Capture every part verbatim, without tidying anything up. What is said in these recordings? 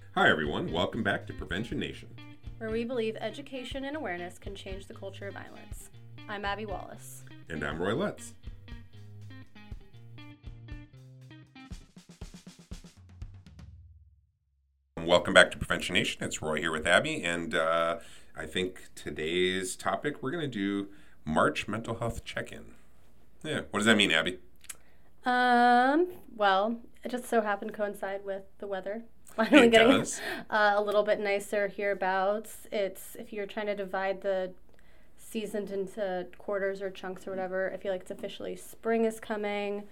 Hi, everyone. Welcome back to Prevention Nation, where we believe education and awareness can change the culture of violence. I'm Abby Wallace. And I'm Roy Lutz. Welcome back to Prevention Nation. It's Roy here with Abby, and uh, I think today's topic, we're going to do March Mental Health Check-In. Yeah, what does that mean, Abby? Um, well, it just so happened to coincide with the weather. Finally it getting does. Uh, a little bit nicer hereabouts. It's, if you're trying to divide the seasons into quarters or chunks or whatever, I feel like it's officially spring is coming.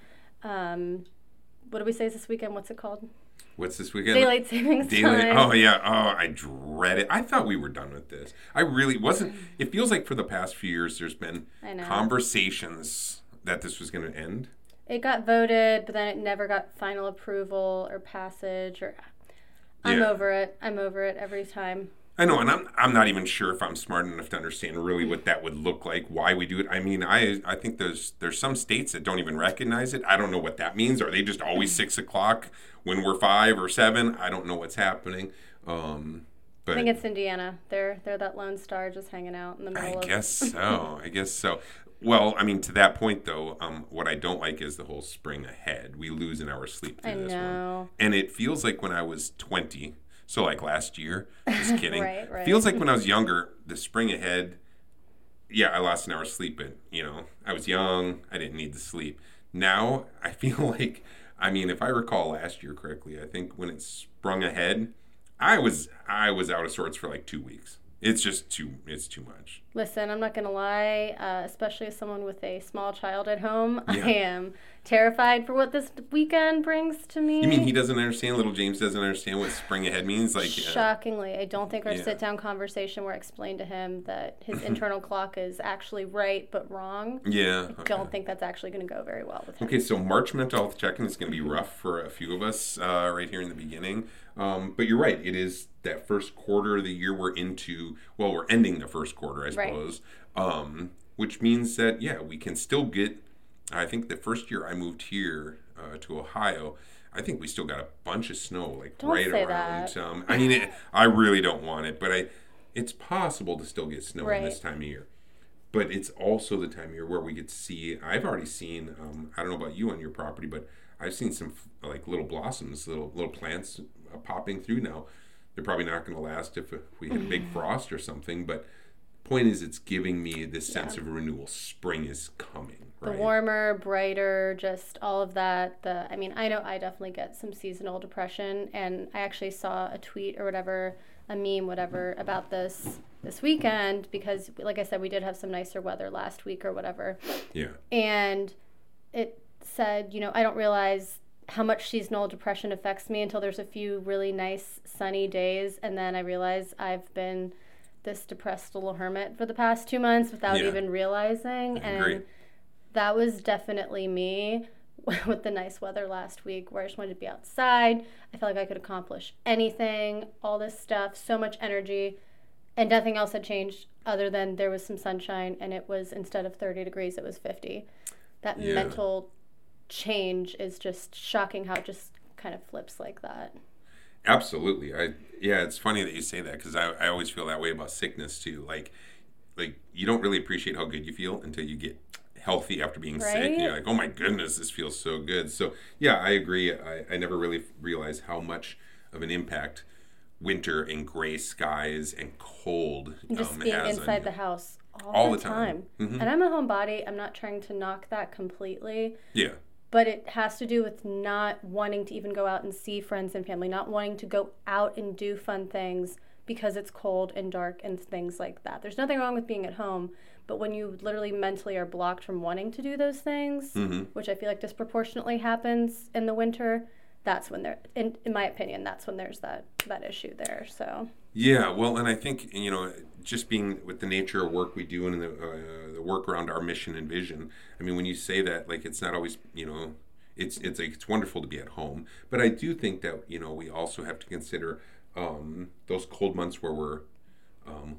Um, what do we say this weekend? What's it called? What's this weekend? Daylight savings Daylight, time. Oh, yeah. Oh, I dread it. I thought we were done with this. I really wasn't. It feels like for the past few years there's been I know. conversations that this was going to end. It got voted, but then it never got final approval or passage. Or I'm Yeah. over it. I'm over it every time. I know, and I'm I'm not even sure if I'm smart enough to understand really what that would look like, why we do it. I mean, I I think there's there's some states that don't even recognize it. I don't know what that means. Are they just always six o'clock when we're five or seven? I don't know what's happening. Um, but I think it's Indiana. They're they're that lone star just hanging out in the middle I of. guess so. I guess so. Well, I mean, to that point though, um, what I don't like is the whole spring ahead. We lose an hour's sleep through I this know. one, and it feels like when I was twenty. So like last year, just kidding. Right, right. Feels like when I was younger, the spring ahead, yeah, I lost an hour's sleep, but, you know, I was young, I didn't need the sleep. Now, I feel like, I mean, if I recall last year correctly, I think when it sprung ahead, I was I was out of sorts for like two weeks. It's just too, it's too much. Listen, I'm not going to lie, uh, especially as someone with a small child at home, Yeah. I am terrified for what this weekend brings to me. You mean he doesn't understand, little James doesn't understand what spring ahead means? Like, uh, Shockingly, I don't think our Yeah. sit-down conversation where I explained to him that his internal clock is actually right but wrong. yeah. I okay. don't think that's actually going to go very well with him. Okay, so March mental health check-in is going to be rough for a few of us uh, right here in the beginning. Um, but you're right. It is that first quarter of the year we're into. Well, we're ending the first quarter, I suppose. Right. Um, which means that, yeah, we can still get, I think the first year I moved here uh, to Ohio, I think we still got a bunch of snow, like Don't right say around. that. Um, I mean, it, I really don't want it, but I, it's possible to still get snow Right. in this time of year. But it's also the time of year where we get to see, I've already seen, um, I don't know about you on your property, but I've seen some like little blossoms, little little plants uh, popping through now. They're probably not going to last if, if we have big frost or something, but point is it's giving me this sense Yeah. of renewal. Spring is coming, The right? warmer, brighter, just all of that. The I mean, I know I definitely get some seasonal depression, and I actually saw a tweet or whatever, a meme, whatever, about this this weekend because, like I said, we did have some nicer weather last week or whatever. Yeah. And it said, you know, I don't realize how much seasonal depression affects me until there's a few really nice sunny days, and then I realize I've been this depressed little hermit for the past two months without Yeah. even realizing. I and agree. that was definitely me with the nice weather last week where I just wanted to be outside. I felt like I could accomplish anything, all this stuff, so much energy, and nothing else had changed other than there was some sunshine, and it was, instead of thirty degrees, it was fifty. That Yeah. mental change is just shocking how it just kind of flips like that. Absolutely. I yeah, it's funny that you say that because I, I always feel that way about sickness too. Like like you don't really appreciate how good you feel until you get healthy after being sick. And you're Right? like, oh my goodness, this feels so good. So yeah, I agree. I, I never really realized how much of an impact winter and gray skies and cold And just um, being has inside on the you. house all, All the, the time. time. Mhm. And I'm a homebody. I'm not trying to knock that completely. Yeah. But it has to do with not wanting to even go out and see friends and family, not wanting to go out and do fun things because it's cold and dark and things like that. There's nothing wrong with being at home, but when you literally mentally are blocked from wanting to do those things, Mhm. which I feel like disproportionately happens in the winter, that's when there, in, in my opinion, that's when there's that, that issue there. So Yeah, well, and I think, you know, just being with the nature of work we do and the, uh, the work around our mission and vision, I mean, when you say that, like, it's not always, you know, it's it's like, it's wonderful to be at home. But I do think that, you know, we also have to consider um, those cold months where we're um,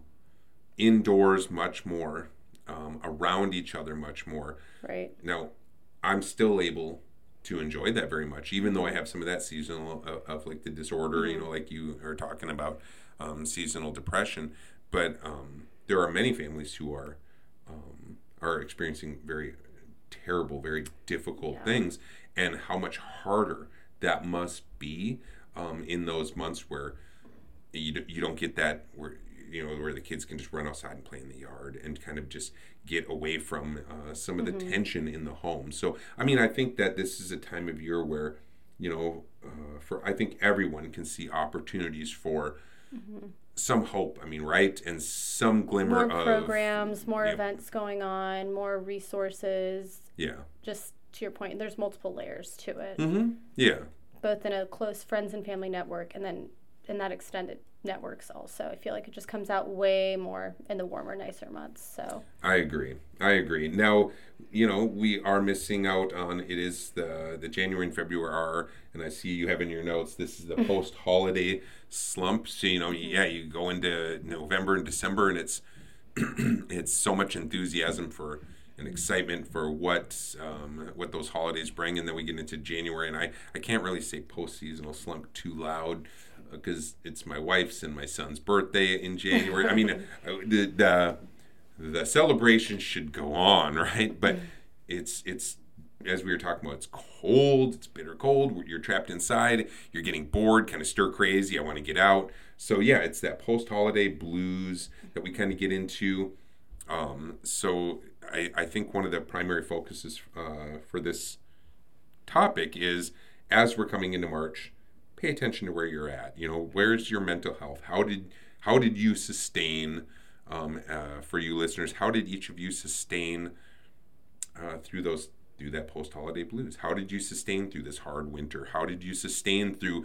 indoors much more, um, around each other much more. right. Now, I'm still able to enjoy that very much, even though I have some of that seasonal uh, afflicted disorder, mm-hmm. you know, like you are talking about, um, seasonal depression. But um, there are many families who are um, are experiencing very terrible, very difficult yeah. things, and how much harder that must be um, in those months where you you don't get that where you know where the kids can just run outside and play in the yard and kind of just get away from uh, some of the mm-hmm. tension in the home. So I mean, I think that this is a time of year where you know uh, for I think everyone can see opportunities for mm-hmm. some hope. I mean, right, and some glimmer more of programs, more yeah. events going on, more resources. Yeah. Just to your point, there's multiple layers to it. Mm-hmm. Yeah. Both in a close friends and family network, and then in that extended networks also. I feel like it just comes out way more in the warmer, nicer months. So I agree. I agree. Now, you know, we are missing out on, it is the the January and February are, and I see you have in your notes, this is the post-holiday slump. So, you know, yeah, you go into November and December, and it's it's so much enthusiasm for and excitement for what um, what those holidays bring, and then we get into January, and I, I can't really say post-seasonal slump too loud, because it's my wife's and my son's birthday in January. I mean, the, the the celebration should go on, right? But it's it's as we were talking about, it's cold, it's bitter cold. You're trapped inside. You're getting bored, kind of stir crazy. I want to get out. So yeah, it's that post-holiday blues that we kind of get into. Um, so I, I think one of the primary focuses uh, for this topic is, as we're coming into March, pay attention to where you're at. You know, where's your mental health? How did how did you sustain, um, uh, for you listeners, how did each of you sustain uh, through those through that post-holiday blues? How did you sustain through this hard winter? How did you sustain through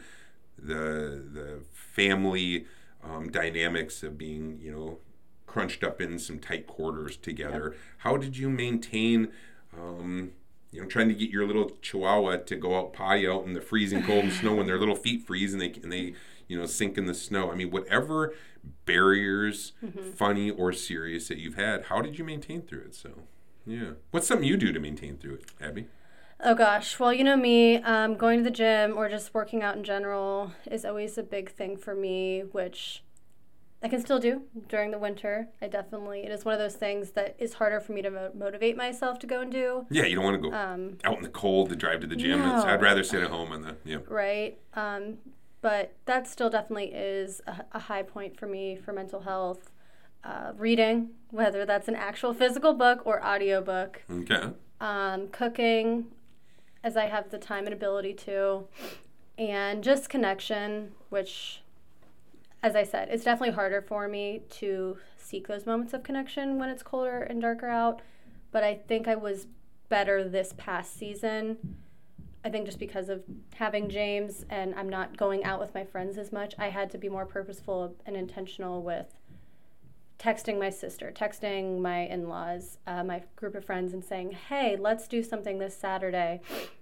the the family um, dynamics of being, you know, crunched up in some tight quarters together? Yep. How did you maintain um, you know, trying to get your little chihuahua to go out potty out in the freezing cold and snow when their little feet freeze and they and they, you know, sink in the snow. I mean, whatever barriers, mm-hmm. funny or serious, that you've had, how did you maintain through it? So, yeah. What's something you do to maintain through it, Abby? Oh, gosh. Well, you know me, um, going to the gym or just working out in general is always a big thing for me, which I can still do during the winter. I definitely, it is one of those things that is harder for me to mo- motivate myself to go and do. Yeah, you don't want to go um, out in the cold to drive to the gym. No. It's, I'd rather sit at home on the, yeah. Right. Um, but that still definitely is a, a high point for me for mental health. Uh, reading, whether that's an actual physical book or audiobook. Okay. Um, cooking, as I have the time and ability to. And just connection, which, as I said, it's definitely harder for me to seek those moments of connection when it's colder and darker out. But I think I was better this past season. I think just because of having James and I'm not going out with my friends as much, I had to be more purposeful and intentional with texting my sister, texting my in-laws, uh, my group of friends, and saying, hey, let's do something this Saturday.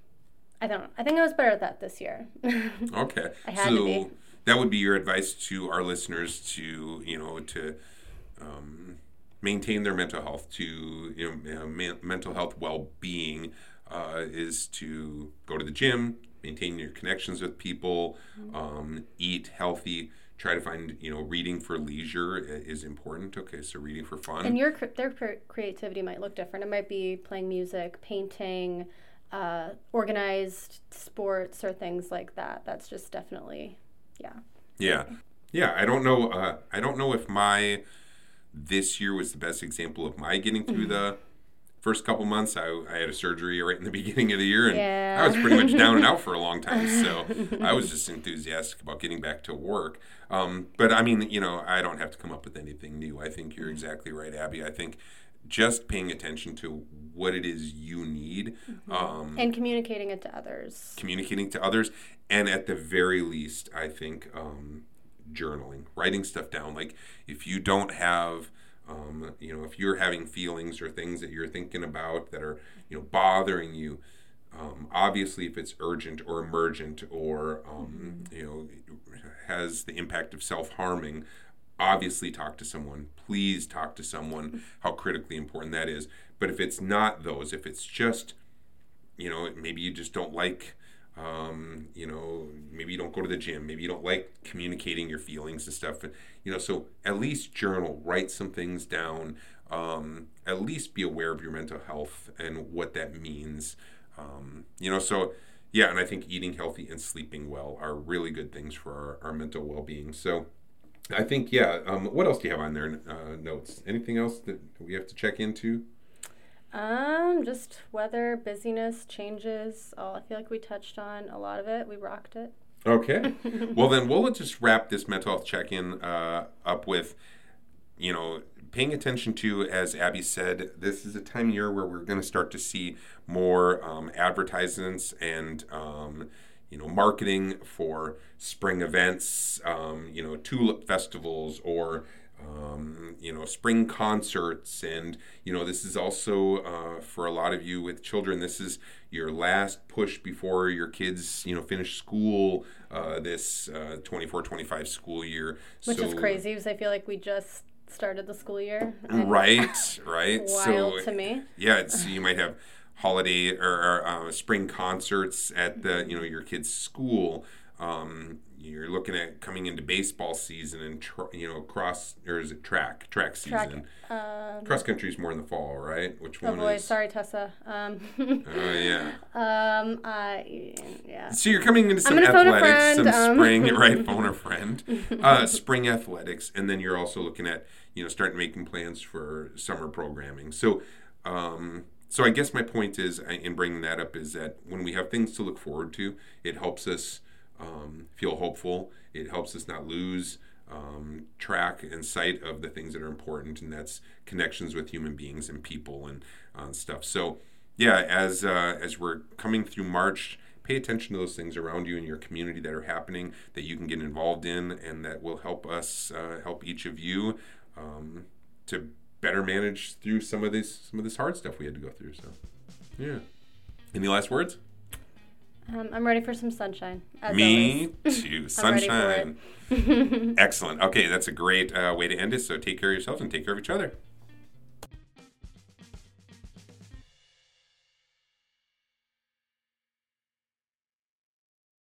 I don't know. I think I was better at that this year. Okay. I had so, to be. That would be your advice to our listeners to, you know, to um, maintain their mental health, to, you know, man, mental health well-being uh, is to go to the gym, maintain your connections with people, mm-hmm. um, eat healthy, try to find, you know, reading for leisure is important. Okay, so reading for fun. And your their creativity might look different. It might be playing music, painting, uh, organized sports, or things like that. That's just definitely... Yeah. Yeah. Yeah. I don't know. Uh, I don't know if my this year was the best example of my getting through the first couple months. I, I had a surgery right in the beginning of the year, and yeah. I was pretty much down and out for a long time. So I was just enthusiastic about getting back to work. Um, but I mean, you know, I don't have to come up with anything new. I think you're exactly right, Abby. I think just paying attention to what it is you need. Mm-hmm. Um, and communicating it to others. Communicating to others. And at the very least, I think um, journaling, writing stuff down. Like if you don't have, um, you know, if you're having feelings or things that you're thinking about that are, you know, bothering you, um, obviously if it's urgent or emergent or, um, mm-hmm. you know, has the impact of self-harming, obviously talk to someone. Please talk to someone, how critically important that is. But if it's not those, if it's just, you know, maybe you just don't like, um, you know, maybe you don't go to the gym. Maybe you don't like communicating your feelings and stuff. And, you know, so at least journal, write some things down. Um, at least be aware of your mental health and what that means. Um, you know, so yeah, and I think eating healthy and sleeping well are really good things for our, our mental well-being. So I think, yeah, um, what else do you have on there, uh, notes? Anything else that we have to check into? Um, just weather, busyness, changes. All I feel like we touched on a lot of it. We rocked it. Okay. Well, then we'll just wrap this mental health check-in uh, up with, you know, paying attention to, as Abby said, this is a time of year where we're going to start to see more um, advertisements and, um, you know, marketing for spring events, um, you know, tulip festivals or, um, you know, spring concerts. And, you know, this is also uh, for a lot of you with children, this is your last push before your kids, you know, finish school uh, this uh, twenty-four twenty-five school year. Which so, is crazy because I feel like we just started the school year. Right, right. Wild so, to me. Yeah, it's, you might have holiday or, or uh, spring concerts at the, you know, your kid's school. Um, you're looking at coming into baseball season and, tr- you know, cross, or is it track? Track season. Track, um, cross country is more in the fall, right? Which one oh boy, is? sorry, Tessa. Um, Oh, yeah. Um, I, yeah. So you're coming into some I'm gonna phone a athletics, friend, some um. spring, right, phone a friend, uh, spring athletics, and then you're also looking at, you know, starting making plans for summer programming. So, um, so I guess my point is, in bringing that up, is that when we have things to look forward to, it helps us um, feel hopeful. It helps us not lose um, track and sight of the things that are important, and that's connections with human beings and people and uh, stuff. So, yeah, as uh, as we're coming through March, pay attention to those things around you in your community that are happening that you can get involved in, and that will help us, uh, help each of you um, to better manage through some of this some of this hard stuff we had to go through. So, yeah. Any last words? Um, I'm ready for some sunshine. As Me always. too. Sunshine. Excellent. Okay, that's a great uh, way to end it. So take care of yourselves and take care of each other.